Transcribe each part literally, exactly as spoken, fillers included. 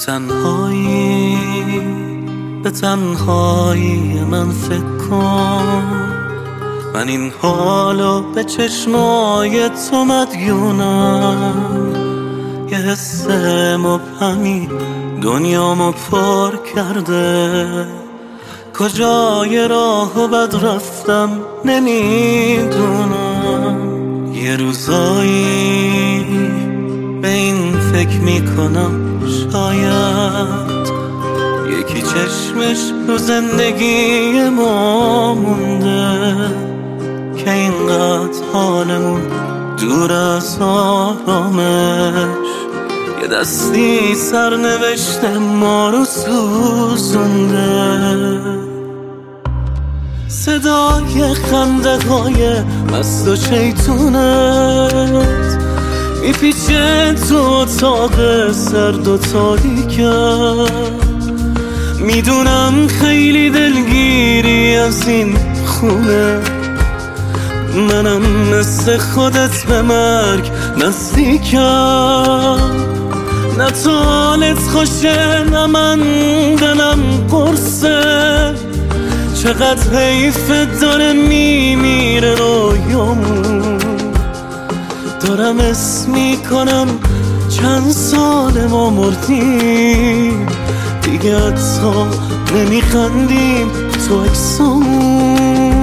تنهایی به تنهایی من فکر کن، من این حالو به چشمای تو مدیونم. یه حس مبهمی دنیامو پر کرده، کجای راهو بد رفتم نمیدونم. یه روزایی به این فکر میکنم شاید یکی چشمش رو زندگی ما مونده که اینقدر حالمون دور از آرامش. یه دستی سرنوشت ما رو سوزونده، صدای خنده های مست و شیطونت میپیچه تو اتاق سرد و تاریکم. میدونم خیلی دلگیری از این خونه، منم مثل خودت به مرگ نزدیکم. نه تو حالت خوشه نه من دلم قرصه، چقدر حیفت داره میمیره رویامون. دارم اسم میکنم چند سال ما مردیم، دیگه حتی نمیخندیم تو عکسامون.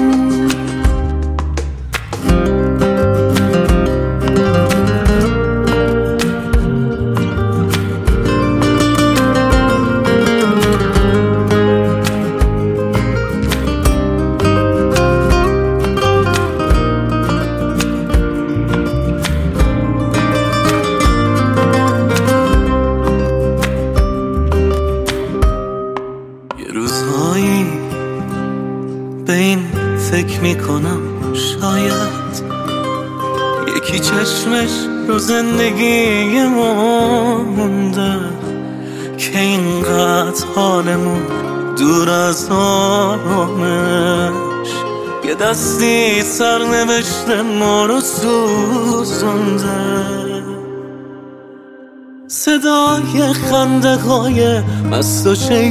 روزهایی به این فکر میکنم شاید یکی چشمش رو زندگی ما مونده که اینقدر حالمون دور از آرامش. یه دستی سرنوشت ما رو سوزونده، صدای خنده های مست و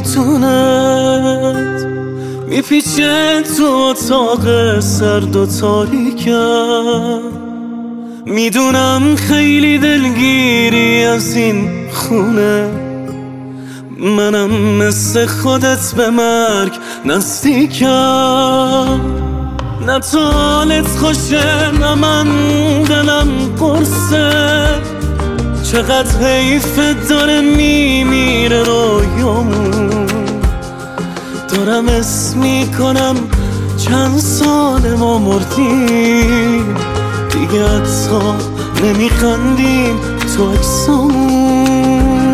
شیطونت میپیچه تو اتاق سرد و تاریکم. میدونم خیلی دلگیری از این خونه، منم مثل خودت به مرگ نزدیکم. نه تو حالت خوشه نه من دلم قرصه، چقدر حیفت داره میمیره رویامون. دارم اسم میکنم چند سال ما مردیم، دیگه حتی نمیخندیم تو عکسامون.